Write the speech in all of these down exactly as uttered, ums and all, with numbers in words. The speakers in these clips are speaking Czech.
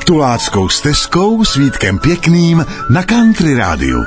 Tuláckou stezkou s Vítkem Pěkným na Country Rádiu.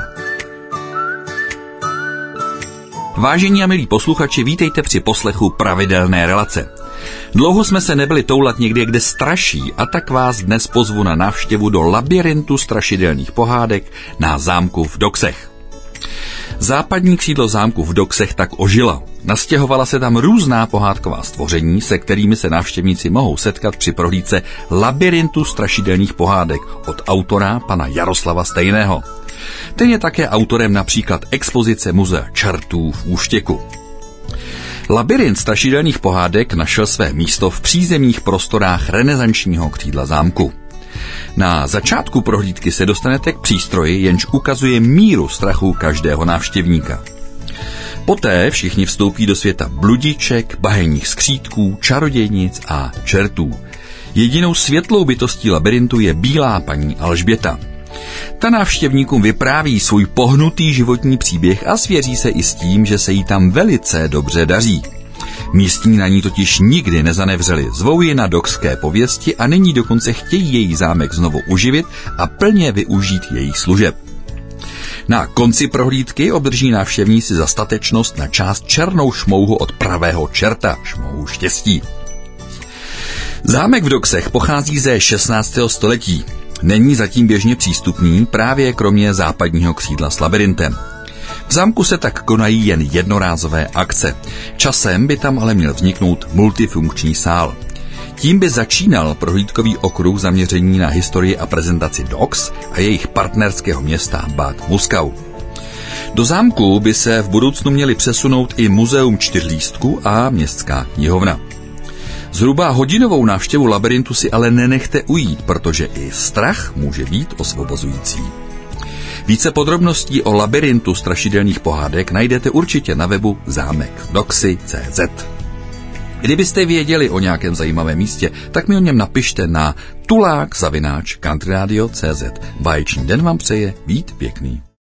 Vážení a milí posluchači, vítejte při poslechu pravidelné relace. Dlouho jsme se nebyli toulat někde, kde straší, a tak vás dnes pozvu na návštěvu do labirintu strašidelných pohádek na zámku v Doksech. Západní křídlo zámku v Doksech tak ožila. Nastěhovala se tam různá pohádková stvoření, se kterými se návštěvníci mohou setkat při prohlídce labirintu strašidelných pohádek od autora pana Jaroslava Stejného. Ten je také autorem například expozice Muzea čertů v Úštěku. Labirint strašidelných pohádek našel své místo v přízemních prostorách renesančního křídla zámku. Na začátku prohlídky se dostanete k přístroji, jenž ukazuje míru strachu každého návštěvníka. Poté všichni vstoupí do světa bludiček, bahenních skřítků, čarodějnic a čertů. Jedinou světlou bytostí labirintu je bílá paní Alžběta. Ta návštěvníkům vypráví svůj pohnutý životní příběh a svěří se i s tím, že se jí tam velice dobře daří. Místní na ní totiž nikdy nezanevřeli, zvou ji na dokské pověsti a nyní dokonce chtějí její zámek znovu uživit a plně využít jejich služeb. Na konci prohlídky obdrží návštěvníci za statečnost na část černou šmouhu od pravého čerta, šmouhu štěstí. Zámek v Doksech pochází ze šestnáctého století. Není zatím běžně přístupný, právě kromě západního křídla s labirintem. V zámku se tak konají jen jednorázové akce. Časem by tam ale měl vzniknout multifunkční sál. Tím by začínal prohlídkový okruh zaměření na historii a prezentaci Doks a jejich partnerského města Bad Muskau. Do zámku by se v budoucnu měli přesunout i muzeum čtyřlístků a městská knihovna. Zhruba hodinovou návštěvu labirintu si ale nenechte ujít, protože i strach může být osvobozující. Více podrobností o labirintu strašidelných pohádek najdete určitě na webu zámek doksy tečka cé zet. Kdybyste věděli o nějakém zajímavém místě, tak mi o něm napište na tulák zavináč countryradio tečka cé zet. Báječný den vám přeje Vít Pěkný.